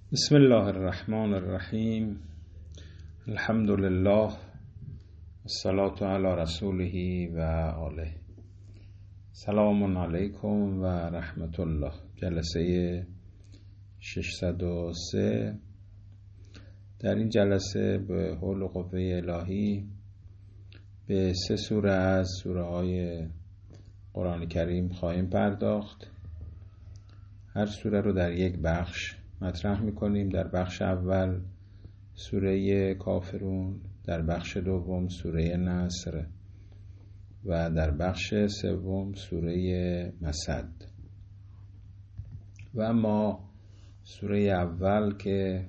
بسم الله الرحمن الرحیم. الحمد لله والصلاة علی رسوله و آله. سلام علیکم و رحمت الله. جلسه 603. در این جلسه به حول و قوه الهی به 3 سوره از سوره های قرآن کریم خواهیم پرداخت. هر سوره رو در یک بخش مطرح میکنیم. در بخش اول سوره کافرون، در بخش دوم سوره نصر و در بخش سوم سوره مسد. و اما سوره اول که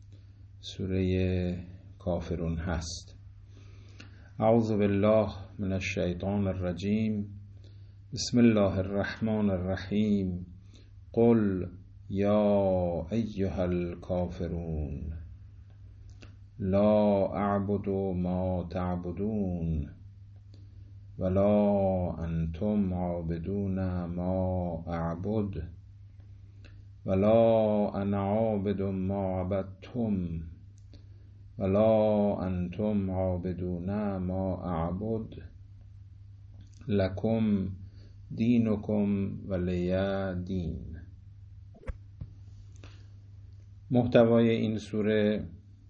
سوره کافرون هست. اعوذ بالله من الشیطان الرجیم. بسم الله الرحمن الرحیم. قل یا ایها الکافرون لا اعبد ما تعبدون ولا انتم عابدون ما اعبد ولا انا عابد ما عبدتم ولا انتم عابدون ما اعبد لکم دینکم ولی دین. محتوای این سوره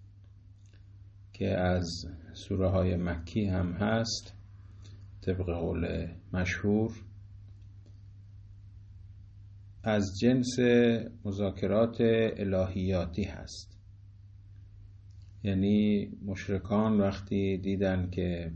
که از سوره های مکی هم هست، طبق قول مشهور از جنس مذاکرات الهیاتی هست. یعنی مشرکان وقتی دیدن که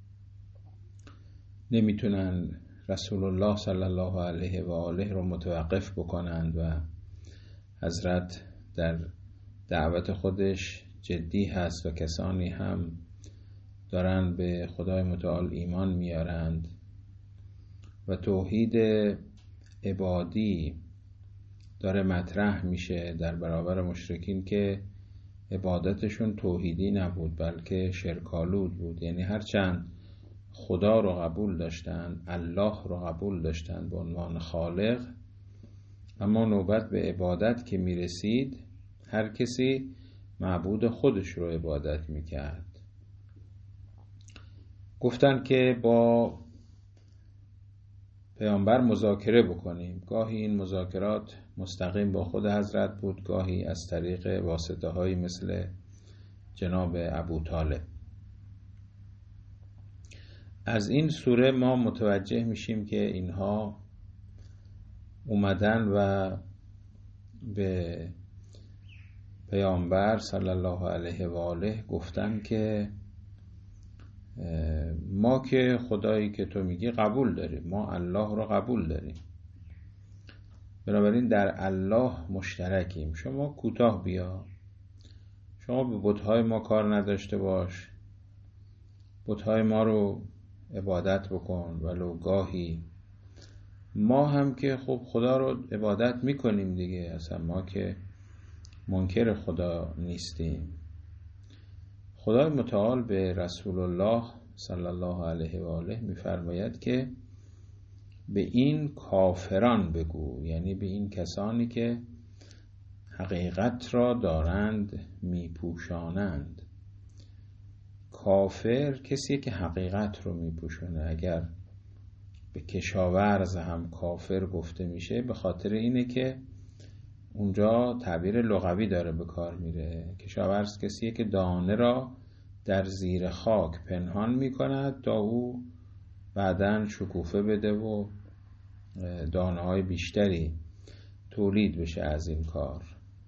نمیتونن رسول الله صلی الله علیه و آله رو متوقف بکنند و حضرت در دعوت خودش جدی هست و کسانی هم دارن به خدای متعال ایمان میارند و توحید عبادی داره مطرح میشه در برابر مشرکین که عبادتشون توحیدی نبود بلکه شرک‌آلود بود. یعنی هرچند خدا رو قبول داشتن، الله رو قبول داشتن به عنوان خالق، اما نوبت به عبادت که میرسید هر کسی معبود خودش رو عبادت میکرد. گفتن که با پیامبر مذاکره بکنیم. گاهی این مذاکرات مستقیم با خود حضرت بود، گاهی از طریق واسطه هایی مثل جناب ابوطالب. از این سوره ما متوجه میشیم که اینها اومدن و به پیامبر صلی الله علیه و آله گفتن که ما که خدایی که تو میگی قبول داریم، ما الله رو قبول داریم، بنابراین در الله مشترکیم. شما کوتاه بیا، شما به بت‌های ما کار نداشته باش، بت‌های ما رو عبادت بکن ولو گاهی. ما هم که خب خدا رو عبادت میکنیم دیگه، اصلا ما که منکر خدا نیستیم. خدای متعال به رسول الله صلی الله علیه و آله میفرماید که به این کافران بگو، یعنی به این کسانی که حقیقت را دارند میپوشانند. کافر کسی که حقیقت رو میپوشونه. اگر به کشاورز هم کافر گفته میشه به خاطر اینه که اونجا تعبیر لغوی داره به کار میره. کشاورز کسیه که دانه را در زیر خاک پنهان میکند تا او بعداً شکوفه بده و دانه های بیشتری تولید بشه از این کار.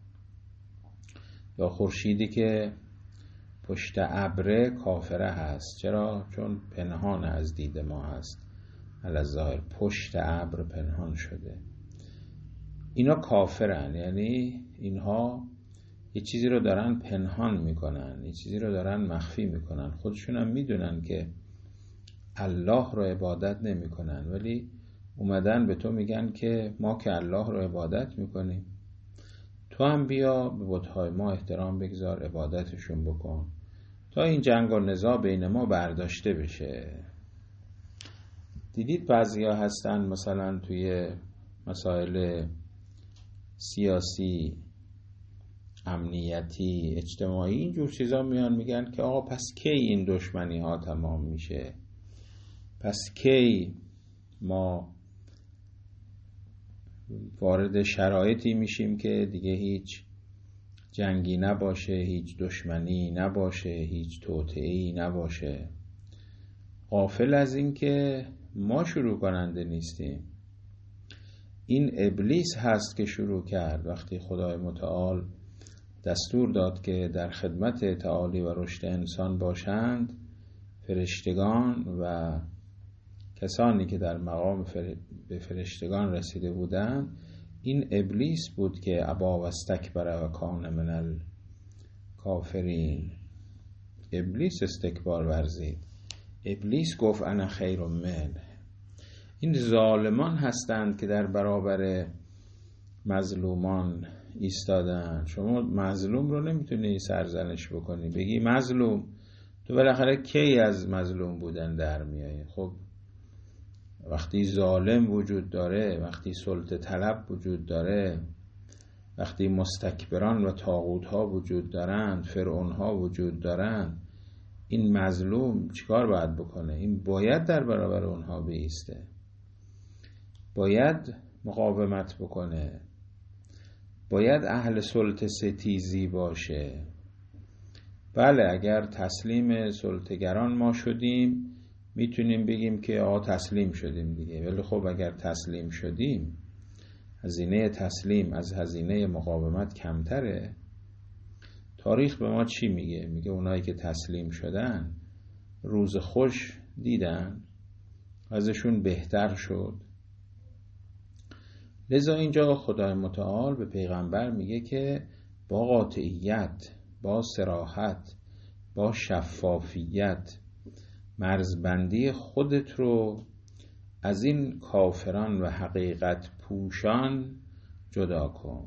یا خورشیدی که پشت ابر کافره هست. چرا؟ چون پنهان از دید ما هست، الظاهر پشت ابر پنهان شده. اینا کافرن، یعنی اینها یه چیزی رو دارن پنهان میکنن، یه چیزی رو دارن مخفی میکنن. خودشون هم میدونن که الله رو عبادت نمیکنن، ولی اومدن به تو میگن که ما که الله رو عبادت میکنیم، تو هم بیا به بت‌های ما احترام بگذار، عبادتشون بکن تا این جنگ و نزاع بین ما برداشته بشه. دیدید بعضیا هستن مثلا توی مسائل سیاسی امنیتی، اجتماعی، اینجور چیزا میان میگن که آقا پس کی این دشمنی ها تمام میشه؟ پس کی ما وارد شرایطی میشیم که دیگه هیچ جنگی نباشه، هیچ دشمنی نباشه، هیچ توطئه‌ای نباشه؟ غافل از این که ما شروع کننده نیستیم. این ابلیس هست که شروع کرد. وقتی خدای متعال دستور داد که در خدمت تعالی و رشد انسان باشند، فرشتگان و کسانی که در مقام به فرشتگان رسیده بودند، این ابلیس بود که ابا و استکبر و کان من الکافرین. ابلیس استکبار ورزید. ابلیس گفت انا خیر منه. این ظالمان هستند که در برابر مظلومان ایستادن. شما مظلوم رو نمیتونی سرزنش بکنی، بگی مظلوم، تو بالاخره کی از مظلوم بودن در میای؟ خب وقتی ظالم وجود داره، وقتی سلطه طلب وجود داره، وقتی مستکبران و طاغوت ها وجود دارند، فرعون ها وجود دارند، این مظلوم چیکار باید بکنه؟ این باید در برابر اونها بایسته، باید مقاومت بکنه، باید اهل سلطه ستیزی باشه. بله، اگر تسلیم سلطه‌گران ما شدیم میتونیم بگیم که تسلیم شدیم دیگه، ولی خب اگر تسلیم شدیم، هزینه تسلیم از هزینه مقاومت کمتره. تاریخ به ما چی میگه؟ میگه اونایی که تسلیم شدن روز خوش دیدن، ازشون بهتر شد. لذا اینجا خدای متعال به پیغمبر میگه که با قاطعیت، با صراحت، با شفافیت مرزبندی خودت رو از این کافران و حقیقت پوشان جدا کن.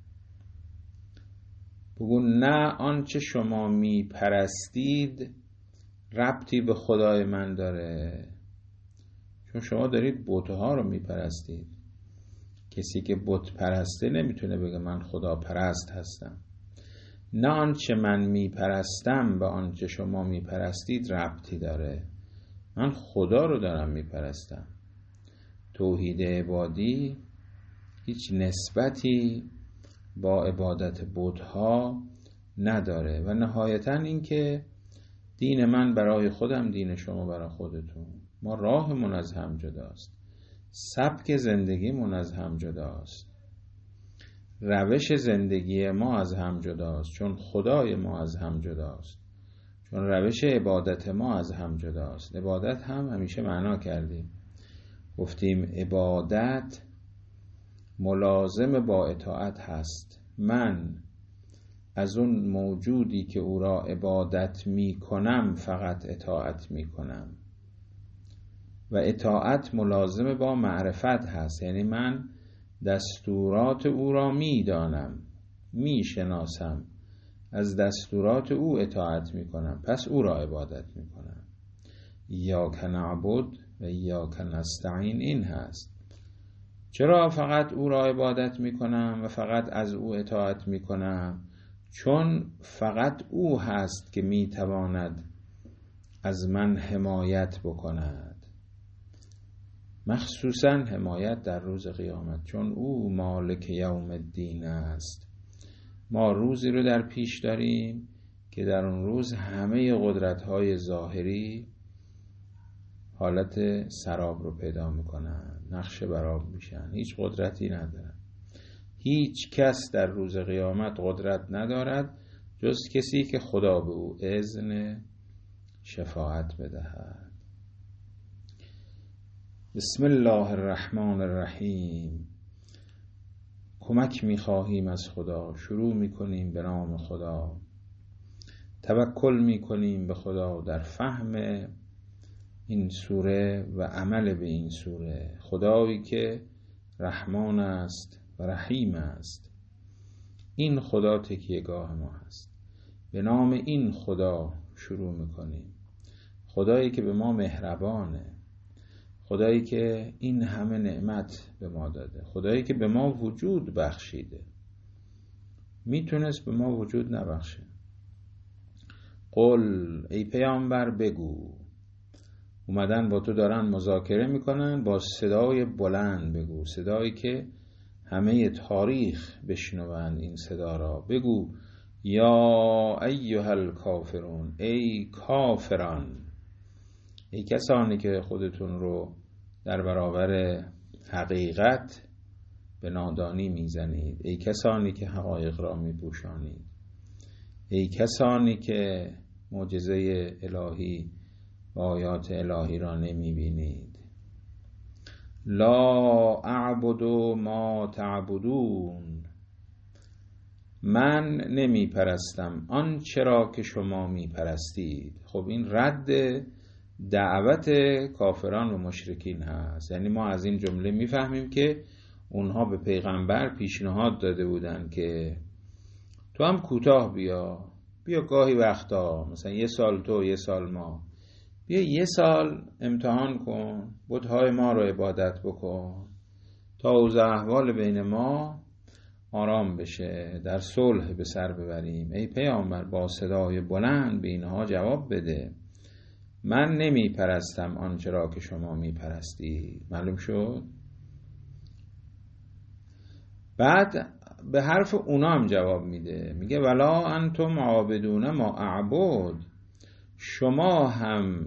بگو نه آنچه شما می پرستید ربطی به خدای من داره، چون شما دارید بت‌ها رو می پرستید. کسی که بت پرسته نمیتونه بگه من خدا پرست هستم. نه آنچه من می پرستم به آنچه شما می پرستید ربطی داره، من خدا رو دارم می پرستم. توحید عبادی هیچ نسبتی با عبادت بت‌ها نداره و نهایتاً این که دین من برای خودم، دین شما برای خودتون. ما راهمون از هم جداست، سبک زندگیمون از هم جداست، روش زندگی ما از هم جداست، چون خدای ما از هم جداست، چون روش عبادت ما از هم جداست. عبادت هم همیشه معنا کردیم، گفتیم عبادت ملازم با اطاعت هست. من از اون موجودی که او را عبادت می کنم فقط اطاعت می کنم و اطاعت ملازم با معرفت هست، یعنی من دستورات او را می دانم، می شناسم، از دستورات او اطاعت می کنم، پس او را عبادت می کنم. ایاک نعبد و ایاک نستعین این هست. چرا فقط او را عبادت می کنم و فقط از او اطاعت می کنم؟ چون فقط او هست که می تواند از من حمایت بکند، مخصوصا حمایت در روز قیامت، چون او مالک یوم الدین است. ما روزی رو در پیش داریم که در اون روز همه قدرت‌های ظاهری حالت سراب رو پیدا میکنن، نقش برآب میشن، هیچ قدرتی ندارن. هیچ کس در روز قیامت قدرت ندارد جز کسی که خدا به او اذن شفاعت بدهد. بسم الله الرحمن الرحیم. کمک میخواهیم از خدا، شروع میکنیم به نام خدا، توکل میکنیم به خدا در فهم این سوره و عمل به این سوره. خدایی که رحمان است و رحیم است، این خدا تکیهگاه ما هست. به نام این خدا شروع میکنیم. خدایی که به ما مهربانه، خدایی که این همه نعمت به ما داده، خدایی که به ما وجود بخشیده. میتونست به ما وجود نبخشه. قل ای پیامبر بگو، اومدن با تو دارن مذاکره میکنن، با صدای بلند بگو، صدایی که همه تاریخ بشنون این صدا را. بگو یا ایها الکافرون، ای کافران، ای کسانی که خودتون رو در برابر حقیقت به نادانی میزنید، ای کسانی که حقایق را میپوشانید، ای کسانی که معجزه الهی و آیات الهی را نمیبینید. لا اعبد ما تعبدون، من نمی پرستم آنچه را که شما می پرستید. خب این رد دعوت کافران و مشرکین هست. یعنی ما از این جمله می فهمیم که اونها به پیغمبر پیشنهاد داده بودن که تو هم کوتاه بیا گاهی وقتا، مثلا 1 سال تو 1 سال ما، بیا 1 سال امتحان کن، بت‌های ما رو عبادت بکن تا اوضاع احوال بین ما آرام بشه، در صلح به سر ببریم. ای پیامبر با صدای بلند به اینها جواب بده، من نمی پرستم آنچه را که شما می پرستی. معلوم شد؟ بعد به حرف اونا هم جواب میده، میگه ولا انتم عابدون ما اعبد، شما هم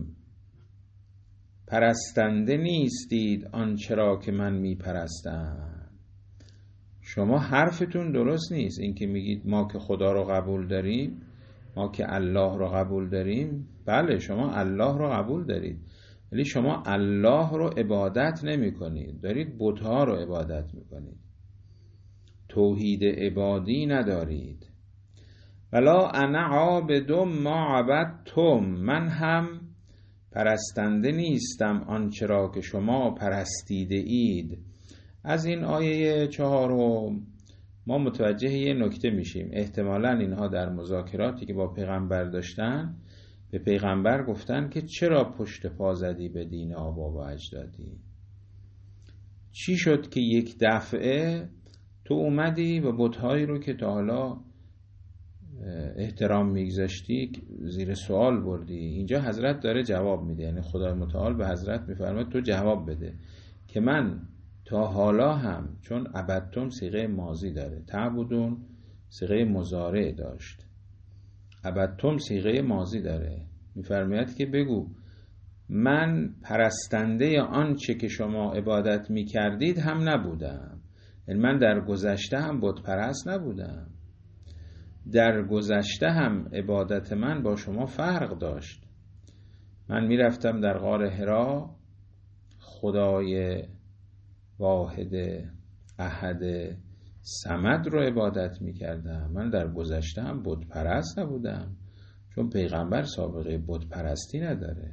پرستنده نیستید آنچه را که من می پرستم. شما حرفتون درست نیست، این که میگید ما که خدا رو قبول داریم، ما که الله رو قبول داریم. بله شما الله رو قبول دارید، ولی شما الله رو عبادت نمی کنید، دارید بت‌ها رو عبادت می کنید، توحید عبادی ندارید. ولا انا عابد ما عبدتم، من هم پرستنده نیستم آنچه را که شما پرستیده اید. از این آیه 4 ما متوجه یه نکته میشیم. احتمالاً اینها در مذاکراتی که با پیغمبر داشتن به پیغمبر گفتن که چرا پشت پا زدی به دین آبا و اجدادی؟ چی شد که یک دفعه تو اومدی و بت‌هایی رو که تا حالا احترام میگذاشتی زیر سوال بردی؟ اینجا حضرت داره جواب میده، یعنی خدای متعال به حضرت میفرماید تو جواب بده که من تا حالا هم، چون عبدتم صیغه ماضی داره، تعبدون صیغه مضارع داشت، عبدتم صیغه ماضی داره، میفرماید که بگو من پرستنده آنچه که شما عبادت میکردید هم نبودم. یعنی من در گذشته هم بت پرست نبودم، در گذشته هم عبادت من با شما فرق داشت. من میرفتم در غار حرا خدای واحد احد صمد رو عبادت میکردم، من در گذشته هم بت پرست نبودم، چون پیغمبر سابقه بت پرستی نداره.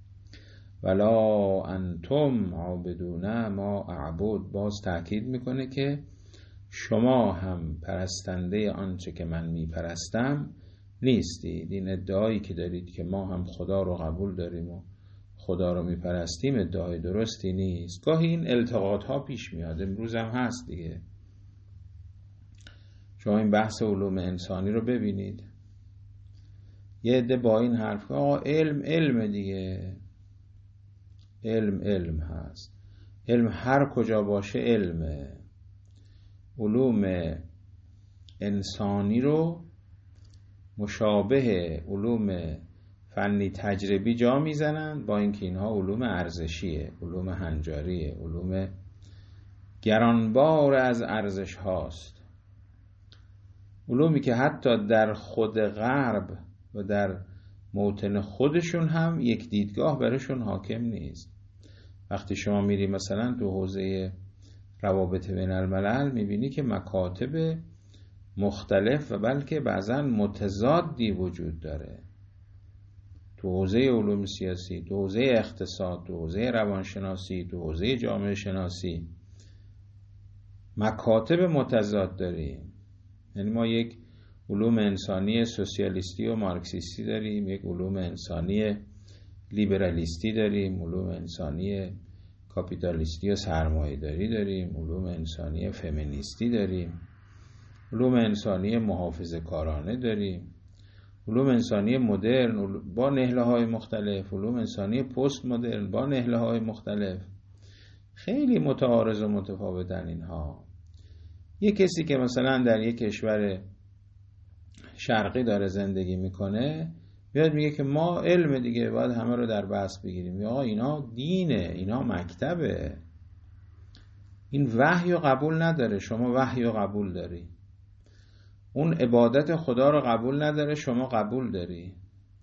ولا انتم عابدون ما اعبد، باز تأکید میکنه که شما هم پرستنده آنچه که من میپرستم نیستید. این ادعایی که دارید که ما هم خدا رو قبول داریم و خدا رو میپرستیم ادعای درستی نیست. گاهی این التقاط ها پیش میاد، امروز هم هست دیگه. شما این بحث علوم انسانی رو ببینید، یه عده با این حرف که آقا علم دیگه، علم هست، علم هر کجا باشه علمه. علوم انسانی رو مشابه علوم فنی تجربی جا میزنن، با اینکه اینها علوم ارزشیه، علوم هنجاریه، علوم گرانبار از ارزش هاست، علومی که حتی در خود غرب و در موطن خودشون هم یک دیدگاه برشون حاکم نیست. وقتی شما میری مثلا تو حوزه روابط بین الملل میبینی که مکاتب مختلف و بلکه بعضا متضادی وجود داره. تو حوزه علوم سیاسی، تو حوزه اقتصاد، تو حوزه روانشناسی، تو حوزه جامعه شناسی مکاتب متضاد داریم. یعنی ما یک علوم انسانی سوسیالیستی و مارکسیستی داریم، یک علوم انسانی لیبرالیستی داریم، علوم انسانی کاپیتالیستی و سرمایه‌داری داریم، علوم انسانی فمینیستی داریم. علوم انسانی محافظه کارانه داریم، علوم انسانی مدرن با نهله های مختلف، علوم انسانی پست مدرن با نهله های مختلف. خیلی متعارض و متفاوتن اینها. یک کسی که مثلا در یک کشور شرقی داره زندگی میکنه بیاد میگه که ما علم دیگه باید همه رو در بحث بگیریم. یا اینا دینه، اینا مکتبه، این وحی رو قبول نداره، شما وحی رو قبول داری. اون عبادت خدا رو قبول نداره، شما قبول داری.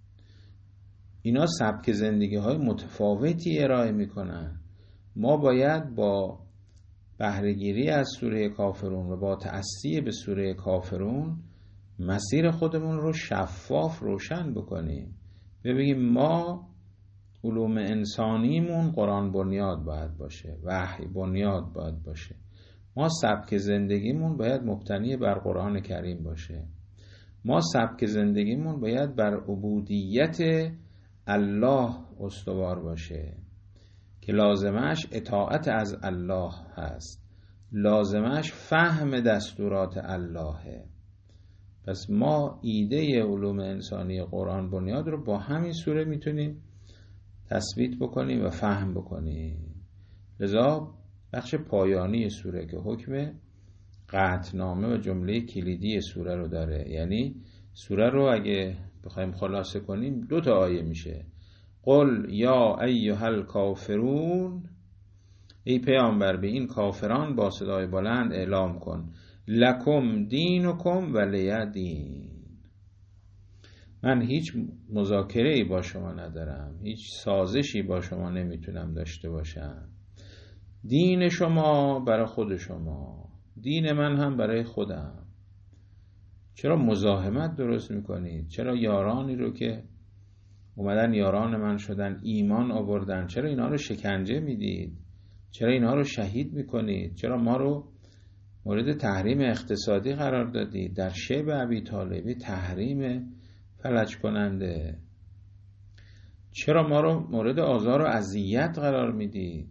اینا سبک زندگی های متفاوتی ارائه میکنن. ما باید با بهره‌گیری از سوره کافرون و با تأسی به سوره کافرون مسیر خودمون رو شفاف روشن بکنیم. ببینیم ما علوم انسانیمون قرآن بنیاد باید باشه، وحی بنیاد باید باشه. ما سبک زندگیمون باید مبتنی بر قرآن کریم باشه. ما سبک زندگیمون باید بر عبودیت الله استوار باشه که لازمش اطاعت از الله هست، لازمش فهم دستورات اللهه. پس ما ایده علوم انسانی قرآن بنیاد رو با همین سوره میتونیم تثبیت بکنیم و فهم بکنیم. لذا بخش پایانی سوره که حکم قطعنامه و جمله کلیدی سوره رو داره، یعنی سوره رو اگه بخوایم خلاصه کنیم 2 آیه میشه. قل یا ایها الکافرون، ای پیامبر به این کافران با صدای بلند اعلام کن لکم دینکم ولی دین. من هیچ مذاکره‌ای با شما ندارم، هیچ سازشی با شما نمیتونم داشته باشم. دین شما برای خود شما، دین من هم برای خودم. چرا مزاحمت درست میکنید؟ چرا یارانی رو که اومدن یاران من شدن ایمان آوردن، چرا اینا رو شکنجه میدید؟ چرا اینا رو شهید میکنید؟ چرا ما رو مورد تحریم اقتصادی قرار دادید؟ در شیب ابی طالبی تحریم فلج کننده. چرا ما رو مورد آزار و اذیت قرار میدید؟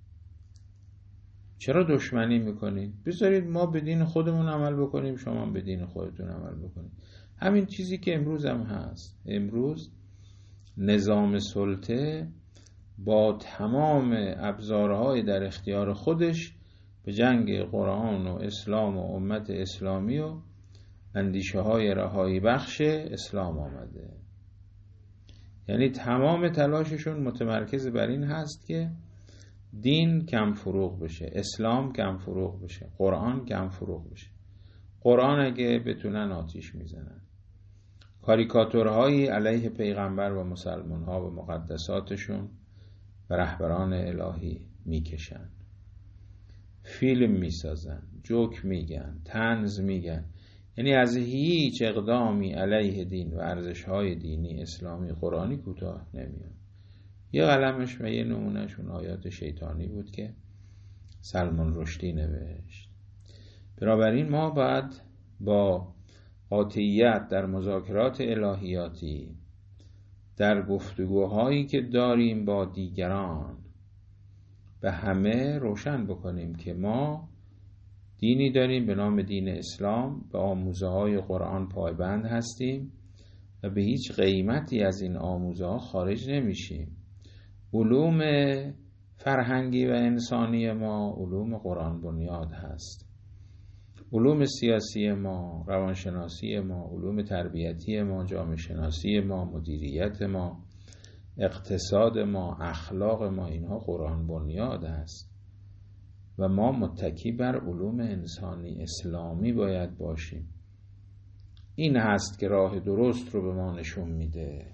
چرا دشمنی میکنید؟ بذارید ما به دین خودمون عمل بکنیم، شما به دین خودتون عمل بکنید. همین چیزی که امروز هم هست. امروز نظام سلطه با تمام ابزارهای در اختیار خودش به جنگ قرآن و اسلام و امت اسلامی و اندیشه های رهایی بخش اسلام آمده. یعنی تمام تلاششون متمرکز بر این هست که دین کم فروغ بشه، اسلام کم فروغ بشه، قرآن کم فروغ بشه. قرآن اگه بتونن آتیش میزنن. کاریکاتورهایی علیه پیغمبر و مسلمان ها و مقدساتشون و رهبران الهی میکشن، فیلم میسازن، جوک میگن، طنز میگن. یعنی از هیچ اقدامی علیه دین و ارزش‌های دینی اسلامی قرآنی کوتاه نمیان. یه قلمش و یه نمونهشون آیات شیطانی بود که سلمان رشدی نوشت. بنابراین ما باید با قاطعیت در مذاکرات الهیاتی، در گفتگوهایی که داریم با دیگران، به همه روشن بکنیم که ما دینی داریم به نام دین اسلام، به آموزه های قرآن پایبند هستیم و به هیچ قیمتی از این آموزه ها خارج نمیشیم. علوم فرهنگی و انسانی ما علوم قرآن بنیاد هست. علوم سیاسی ما، روانشناسی ما، علوم تربیتی ما، جامعه شناسی ما، مدیریت ما، اقتصاد ما، اخلاق ما، اینها قرآن بنیاد است و ما متکی بر علوم انسانی اسلامی باید باشیم. این هست که راه درست رو به ما نشون میده.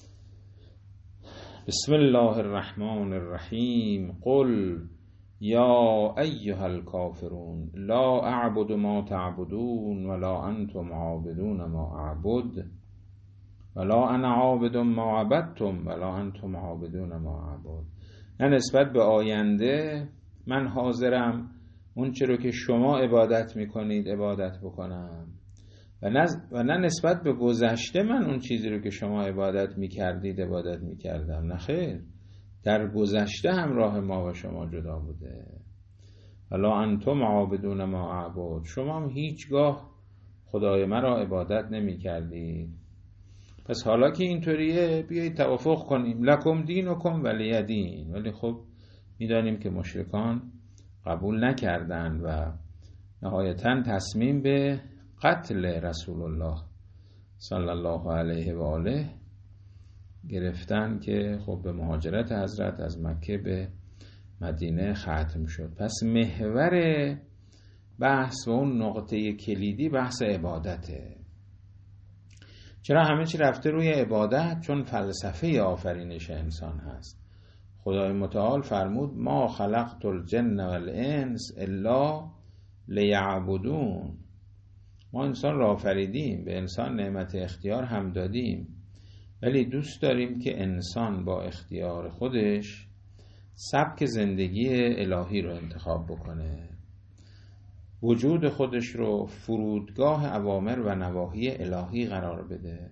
بسم الله الرحمن الرحیم. قل یا ایها الکافرون لا اعبد ما تعبدون ولا انتم عابدون ما اعبد ولا انا عابد ما عبدتم ولا انتم عابدون ما اعبد. نه نسبت به آینده من حاضرم اون چه رو که شما عبادت میکنید عبادت بکنم و نه نسبت به گذشته من اون چیزی رو که شما عبادت میکردید عبادت میکردم. نه خیر، در گذشته هم راه ما و شما جدا بوده. ولا انتم عابدون ما اعبد. شما هم هیچگاه خدای مرا عبادت نمی کردید. پس حالا که اینطوریه بیایید توافق کنیم، لکم دینکم ولی دین. ولی خب میدانیم که مشرکان قبول نکردند و نهایتاً تصمیم به قتل رسول الله صلی الله علیه و آله گرفتن که خب به مهاجرت حضرت از مکه به مدینه ختم شد. پس محور بحث و اون نقطه کلیدی بحث عبادته. چرا همه چی رفته روی عبادت؟ چون فلسفه آفرینش انسان هست. خدای متعال فرمود ما خلقت الجن والانس الا لیعبدون. ما انسان را آفریدیم، به انسان نعمت اختیار هم دادیم، ولی دوست داریم که انسان با اختیار خودش سبک زندگی الهی رو انتخاب بکنه، وجود خودش رو فرودگاه اوامر و نواهی الهی قرار بده،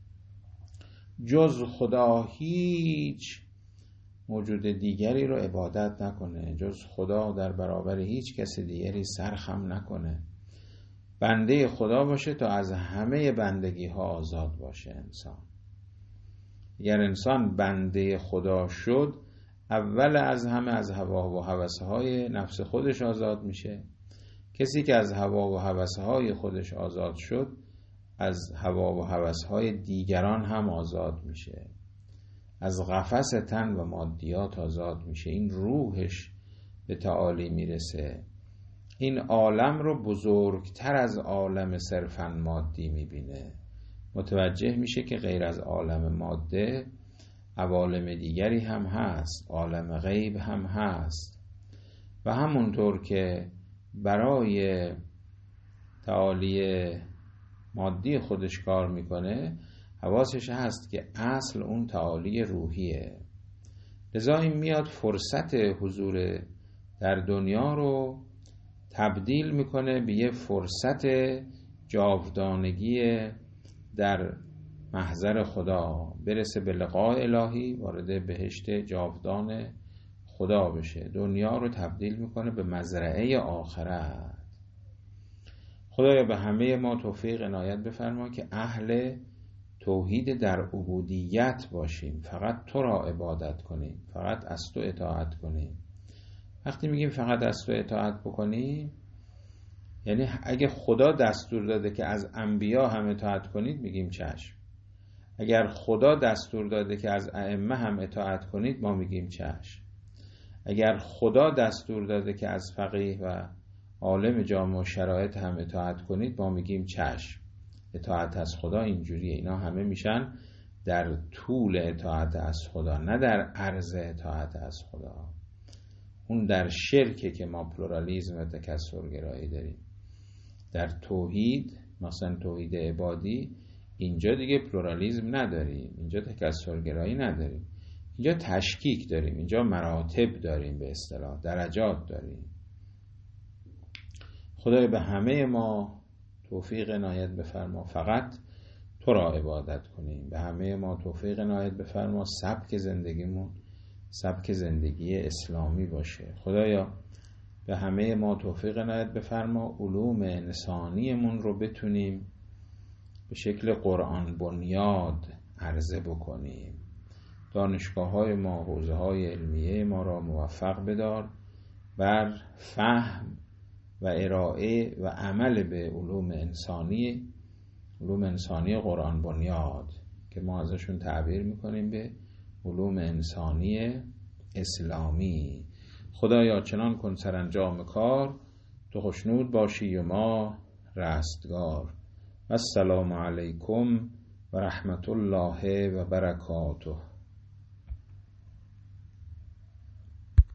جز خدا هیچ موجود دیگری رو عبادت نکنه، جز خدا در برابر هیچ کس دیگری سرخم نکنه، بنده خدا باشه تا از همه بندگی ها آزاد باشه. انسان اگر انسان بنده خدا شد، اول از همه از هوا و هوس‌های نفس خودش آزاد میشه. کسی که از هوا و هوس‌های خودش آزاد شد، از هوا و هوس‌های دیگران هم آزاد میشه، از قفس تن و مادیات آزاد میشه. این روحش به تعالی میرسه، این عالم رو بزرگتر از عالم صرفاً مادی میبینه، متوجه میشه که غیر از عالم ماده عوالم دیگری هم هست، عالم غیب هم هست. و همونطور که برای تعالی مادی خودش کار میکنه، حواسش هست که اصل اون تعالی روحیه. لذا این میاد فرصت حضور در دنیا رو تبدیل میکنه به یه فرصت جاودانگی در محضر خدا، برسه به لقاء الهی، وارد بهشت جاودان خدا بشه. دنیا رو تبدیل میکنه به مزرعه آخرت. خدایا به همه ما توفیق عنایت بفرما که اهل توحید در عبودیت باشیم، فقط تو را عبادت کنیم، فقط از تو اطاعت کنیم. وقتی میگیم فقط از تو اطاعت بکنیم، یعنی اگه خدا دستور داده که از انبیا هم اطاعت کنید، میگیم چشم. اگر خدا دستور داده که از ائمه هم اطاعت کنید، ما میگیم چشم. اگر خدا دستور داده که از فقیه و عالم جامع و شرایط هم اطاعت کنید، ما میگیم چشم. اطاعت از خدا اینجوریه. اینا همه میشن در طول اطاعت از خدا، نه در عرض اطاعت از خدا. اون در شرکه که ما پلورالیزم و تکثرگرایی داریم. در توحید، مثلا توحید عبادی، اینجا دیگه پلورالیزم نداریم، اینجا تکثرگرایی نداریم، اینجا تشکیک داریم، اینجا مراتب داریم، به اصطلاح درجات داریم. خدای به همه ما توفیق عنایت بفرما فقط تو را عبادت کنیم. به همه ما توفیق عنایت بفرما سبک زندگیمون سبک زندگی اسلامی باشه. خدایا به همه ما توفیق عنایت بفرما علوم انسانیمون رو بتونیم به شکل قرآن بنیاد عرضه بکنیم. دانشگاه‌های ما، حوزه‌های علمیه ما را موفق بدار بر فهم و ارائه و عمل به علوم انسانی قرآن بنیاد که ما ازشون تعبیر میکنیم به علوم انسانی اسلامی. خدایا چنان کن سرانجام کار، تو خوشنود باشی و ما رستگار. السلام علیکم و رحمت الله و برکاته.